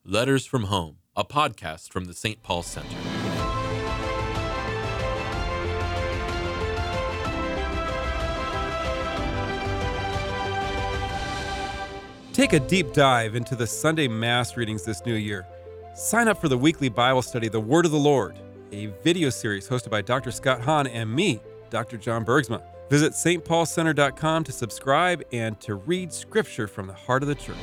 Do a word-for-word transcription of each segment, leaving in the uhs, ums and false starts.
Letters from Home, a podcast from the Saint Paul Center. Take a deep dive into the Sunday Mass readings this new year. Sign up for the weekly Bible study, The Word of the Lord, a video series hosted by Doctor Scott Hahn and me, Doctor John Bergsma. Visit s t paul center dot com to subscribe and to read Scripture from the heart of the Church.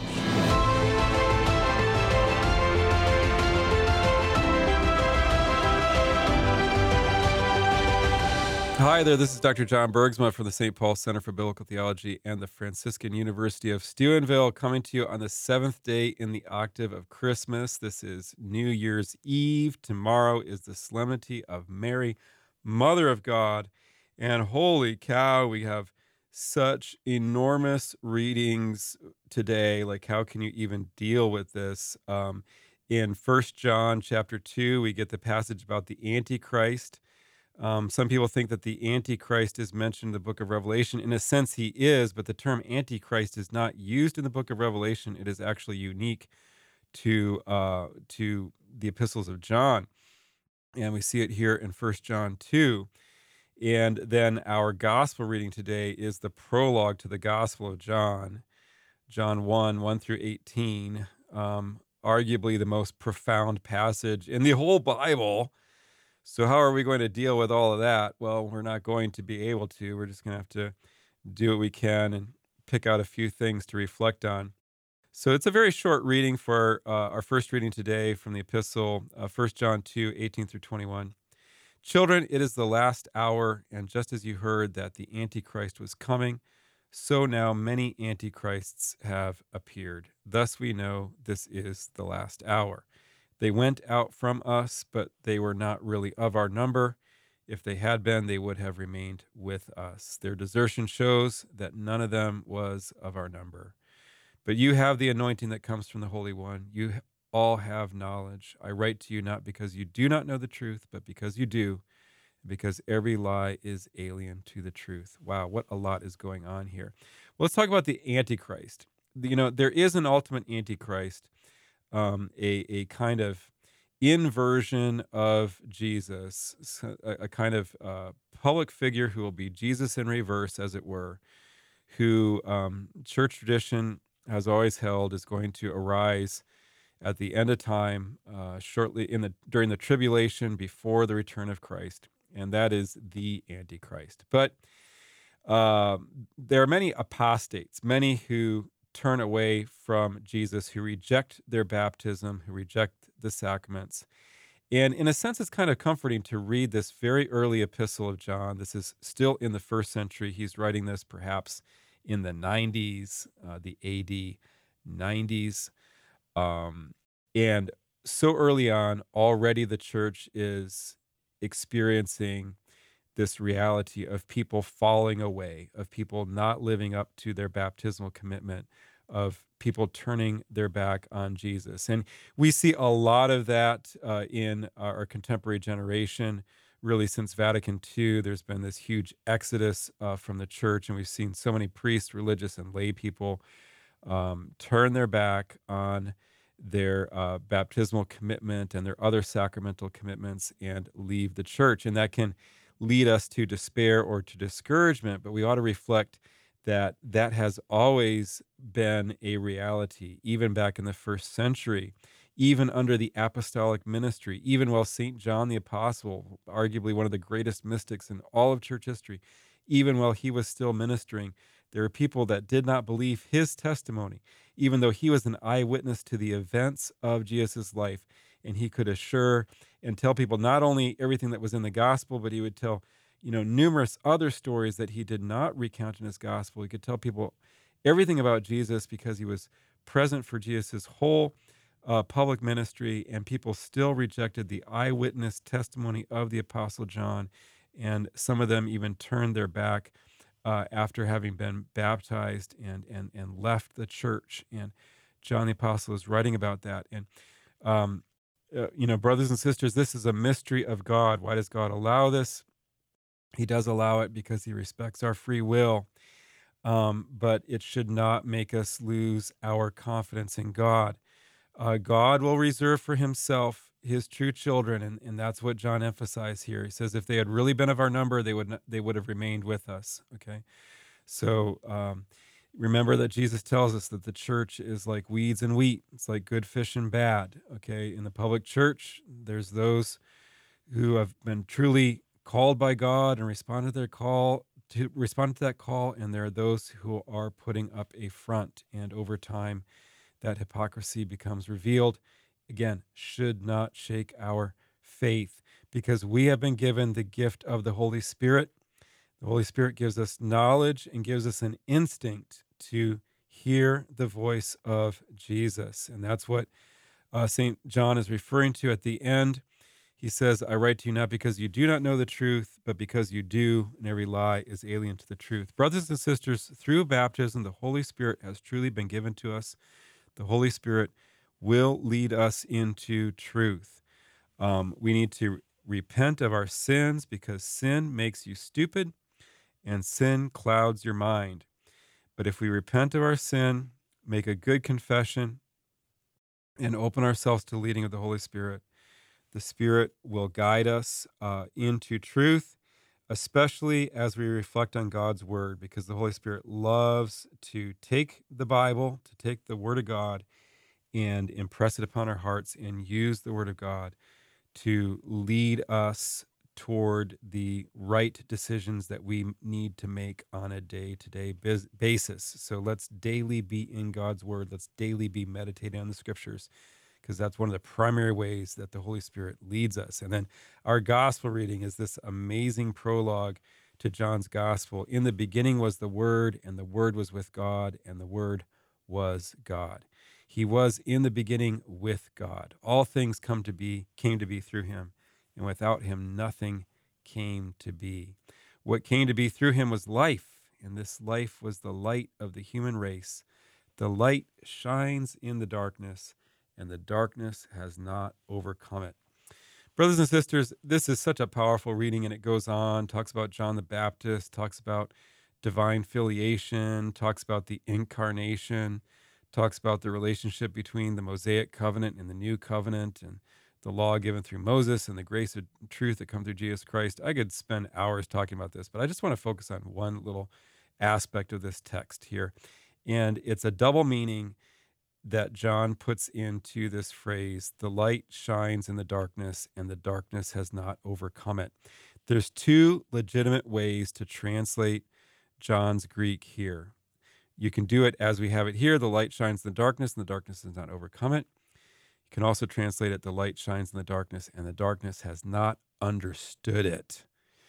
Hi there, this is Doctor John Bergsma from the Saint Paul Center for Biblical Theology and the Franciscan University of Steubenville, coming to you on the seventh day in the octave of Christmas. This is New Year's Eve. Tomorrow is the Solemnity of Mary, Mother of God. And holy cow, we have such enormous readings today. Like, how can you even deal with this? Um, in First John chapter two, we get the passage about the Antichrist. Um, some people think that the Antichrist is mentioned in the book of Revelation. In a sense, he is, but the term Antichrist is not used in the book of Revelation. It is actually unique to uh, to the epistles of John. And we see it here in First John two. And then our gospel reading today is the prologue to the Gospel of John, John one, one through eighteen, um, arguably the most profound passage in the whole Bible. So how are we going to deal with all of that? Well, we're not going to be able to. We're just going to have to do what we can and pick out a few things to reflect on. So it's a very short reading for uh, our first reading today from the epistle, uh, First John two, eighteen through twenty-one. Children, it is the last hour, and just as you heard that the Antichrist was coming, so now many Antichrists have appeared. Thus we know this is the last hour. They went out from us, but they were not really of our number. If they had been, they would have remained with us. Their desertion shows that none of them was of our number. But you have the anointing that comes from the Holy One. You all have knowledge. I write to you not because you do not know the truth, but because you do, because every lie is alien to the truth. Wow, what a lot is going on here. Well, let's talk about the Antichrist. You know, there is an ultimate Antichrist. Um, a, a kind of inversion of Jesus, a, a kind of uh, public figure who will be Jesus in reverse, as it were, who um, church tradition has always held is going to arise at the end of time, uh, shortly in the during the tribulation before the return of Christ, and that is the Antichrist. But uh, there are many apostates, many who turn away from Jesus, who reject their baptism, who reject the sacraments. And in a sense, it's kind of comforting to read this very early epistle of John. This is still in the first century. He's writing this perhaps in the nineties, uh, the A D nineties. Um, and so early on, already the church is experiencing this reality of people falling away, of people not living up to their baptismal commitment, of people turning their back on Jesus. And we see a lot of that uh, in our contemporary generation. Really, since Vatican two, there's been this huge exodus uh, from the church, and we've seen so many priests, religious, and lay people um, turn their back on their uh, baptismal commitment and their other sacramental commitments and leave the church. And that can lead us to despair or to discouragement, but we ought to reflect that that has always been a reality, even back in the first century, even under the apostolic ministry, even while Saint John the Apostle, arguably one of the greatest mystics in all of church history, even while he was still ministering, there were people that did not believe his testimony, even though he was an eyewitness to the events of Jesus' life. And he could assure and tell people not only everything that was in the gospel, but he would tell, you know, numerous other stories that he did not recount in his gospel. He could tell people everything about Jesus because he was present for Jesus' whole uh, public ministry, and people still rejected the eyewitness testimony of the Apostle John, and some of them even turned their back uh, after having been baptized and and and left the church. And John the Apostle is writing about that. And um, Uh, you know, brothers and sisters, this is a mystery of God. Why does God allow this? He does allow it because he respects our free will. Um, but it should not make us lose our confidence in God. Uh, God will reserve for himself his true children, and, and that's what John emphasized here. He says if they had really been of our number, they would not, they would have remained with us. Okay, so um, remember that Jesus tells us that the church is like weeds and wheat. It's like good fish and bad. Okay, in the public church, there's those who have been truly called by God and responded to their call to respond to that call, and there are those who are putting up a front, and over time that hypocrisy becomes revealed. Again, should not shake our faith, because we have been given the gift of the Holy Spirit. The Holy Spirit gives us knowledge and gives us an instinct to hear the voice of Jesus. And that's what uh, Saint John is referring to at the end. He says, I write to you not because you do not know the truth, but because you do, and every lie is alien to the truth. Brothers and sisters, through baptism, the Holy Spirit has truly been given to us. The Holy Spirit will lead us into truth. Um, we need to repent of our sins because sin makes you stupid and sin clouds your mind. But if we repent of our sin, make a good confession, and open ourselves to the leading of the Holy Spirit, the Spirit will guide us uh, into truth, especially as we reflect on God's Word, because the Holy Spirit loves to take the Bible, to take the Word of God, and impress it upon our hearts and use the Word of God to lead us toward the right decisions that we need to make on a day-to-day bis- basis. So let's daily be in God's Word. Let's daily be meditating on the Scriptures, because that's one of the primary ways that the Holy Spirit leads us. And then our gospel reading is this amazing prologue to John's gospel. In the beginning was the Word, and the Word was with God, and the Word was God. He was in the beginning with God. All things come to be, came to be through him, and without him nothing came to be. What came to be through him was life, and this life was the light of the human race. The light shines in the darkness, and the darkness has not overcome it. Brothers and sisters, this is such a powerful reading, and it goes on, talks about John the Baptist, talks about divine filiation, talks about the incarnation, talks about the relationship between the Mosaic covenant and the new covenant, and the law given through Moses and the grace of truth that come through Jesus Christ. I could spend hours talking about this, but I just want to focus on one little aspect of this text here. And it's a double meaning that John puts into this phrase, the light shines in the darkness and the darkness has not overcome it. There's two legitimate ways to translate John's Greek here. You can do it as we have it here, the light shines in the darkness and the darkness has not overcome it. You can also translate it, the light shines in the darkness and the darkness has not understood it.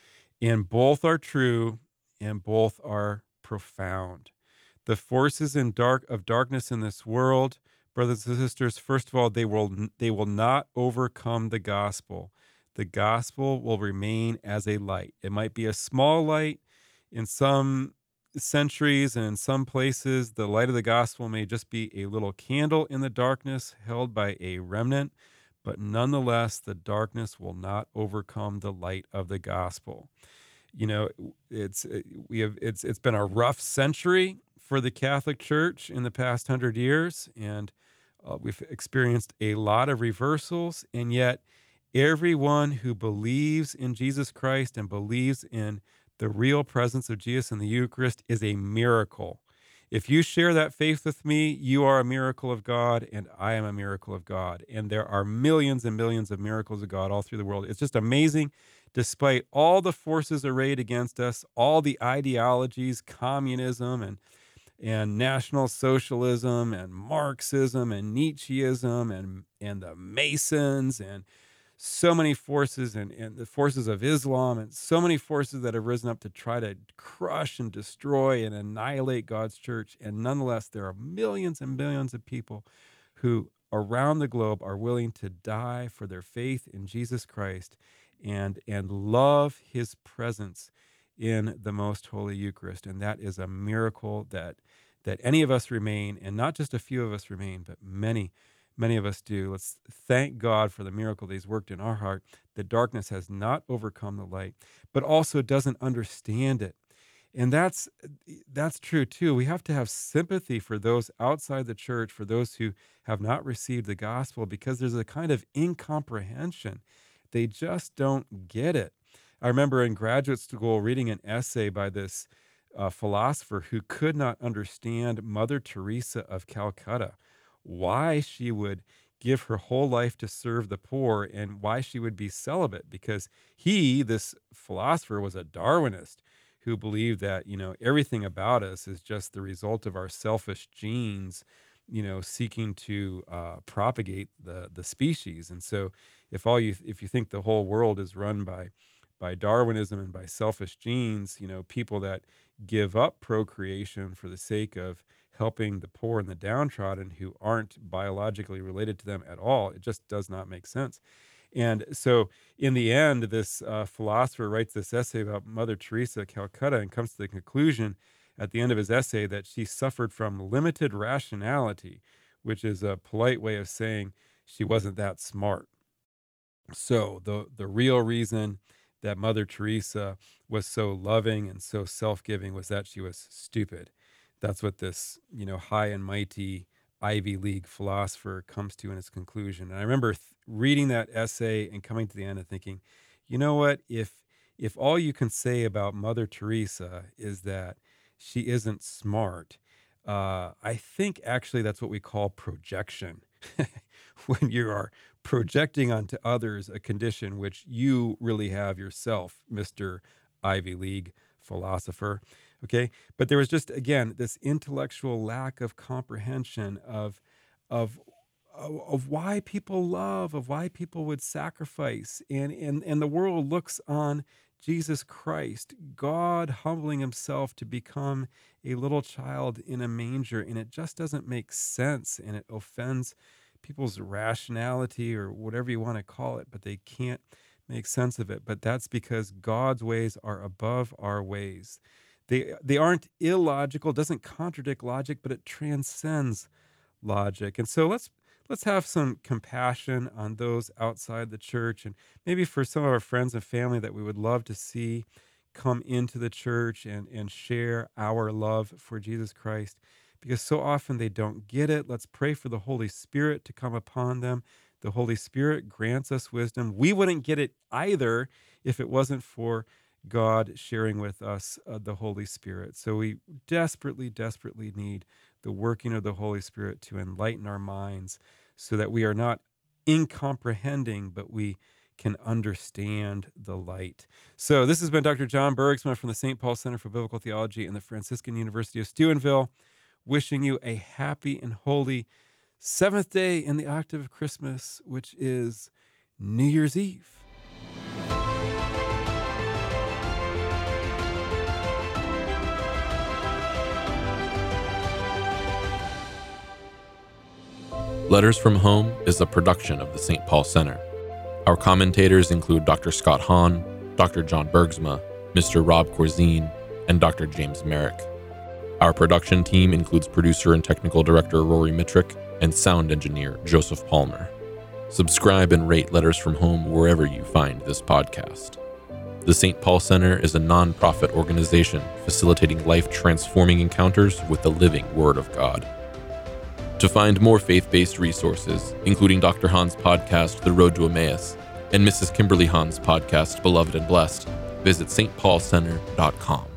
And both are true and both are profound. The forces in dark of darkness in this world, brothers and sisters, first of all, they will they will not overcome the gospel. The gospel will remain as a light. It might be a small light in some centuries, and in some places, the light of the gospel may just be a little candle in the darkness held by a remnant, but nonetheless, the darkness will not overcome the light of the gospel. You know, it's we have it's it's been a rough century for the Catholic Church in the past hundred years, and uh, we've experienced a lot of reversals, and yet everyone who believes in Jesus Christ and believes in the real presence of Jesus in the Eucharist is a miracle. If you share that faith with me, you are a miracle of God, and I am a miracle of God. And there are millions and millions of miracles of God all through the world. It's just amazing, despite all the forces arrayed against us, all the ideologies, communism and and National Socialism and Marxism and Nietzscheism and, and the Masons and so many forces and, and the forces of Islam and so many forces that have risen up to try to crush and destroy and annihilate God's church. And nonetheless, there are millions and millions of people who around the globe are willing to die for their faith in Jesus Christ and, and love his presence in the most holy Eucharist. And that is a miracle that that any of us remain, and not just a few of us remain, but many, many of us do. Let's thank God for the miracle that he's worked in our heart. The darkness has not overcome the light, but also doesn't understand it. And that's that's true too. We have to have sympathy for those outside the church, for those who have not received the gospel, because there's a kind of incomprehension. They just don't get it. I remember in graduate school reading an essay by this uh, philosopher who could not understand Mother Teresa of Calcutta, why she would give her whole life to serve the poor and why she would be celibate, because he, this philosopher, was a Darwinist who believed that, you know, everything about us is just the result of our selfish genes, you know, seeking to uh, propagate the the species. And so if all you if you think the whole world is run by by Darwinism and by selfish genes, you know, people that give up procreation for the sake of helping the poor and the downtrodden who aren't biologically related to them at all, it just does not make sense. And so in the end, this uh, philosopher writes this essay about Mother Teresa of Calcutta and comes to the conclusion at the end of his essay that she suffered from limited rationality, which is a polite way of saying she wasn't that smart. So the the real reason that Mother Teresa was so loving and so self-giving was that she was stupid. That's what this, you know, high and mighty Ivy League philosopher comes to in his conclusion. And I remember th- reading that essay and coming to the end and thinking, you know what? If if all you can say about Mother Teresa is that she isn't smart, uh, I think actually that's what we call projection. When you are projecting onto others a condition which you really have yourself, Mister Ivy League philosopher. Okay. But there was just, again, this intellectual lack of comprehension of, of, of, of why people love, of why people would sacrifice. And, and, and the world looks on Jesus Christ, God humbling himself to become a little child in a manger. And it just doesn't make sense. And it offends people's rationality or whatever you want to call it, but they can't make sense of it. But that's because God's ways are above our ways. They they aren't illogical, doesn't contradict logic, but it transcends logic. And so let's let's have some compassion on those outside the church, and maybe for some of our friends and family that we would love to see come into the church and, and share our love for Jesus Christ, because so often they don't get it. Let's pray for the Holy Spirit to come upon them. The Holy Spirit grants us wisdom. We wouldn't get it either if it wasn't for God sharing with us uh, the Holy Spirit. So we desperately, desperately need the working of the Holy Spirit to enlighten our minds so that we are not incomprehending, but we can understand the light. So this has been Doctor John Bergsma from the Saint Paul Center for Biblical Theology and the Franciscan University of Steubenville, wishing you a happy and holy seventh day in the octave of Christmas, which is New Year's Eve. Letters from Home is a production of the Saint Paul Center. Our commentators include Doctor Scott Hahn, Doctor John Bergsma, Mister Rob Corzine, and Doctor James Merrick. Our production team includes producer and technical director Rory Mitrick and sound engineer Joseph Palmer. Subscribe and rate Letters from Home wherever you find this podcast. The Saint Paul Center is a non-profit organization facilitating life-transforming encounters with the living Word of God. To find more faith-based resources, including Doctor Hahn's podcast, The Road to Emmaus, and Missus Kimberly Hahn's podcast, Beloved and Blessed, visit s t paul center dot com.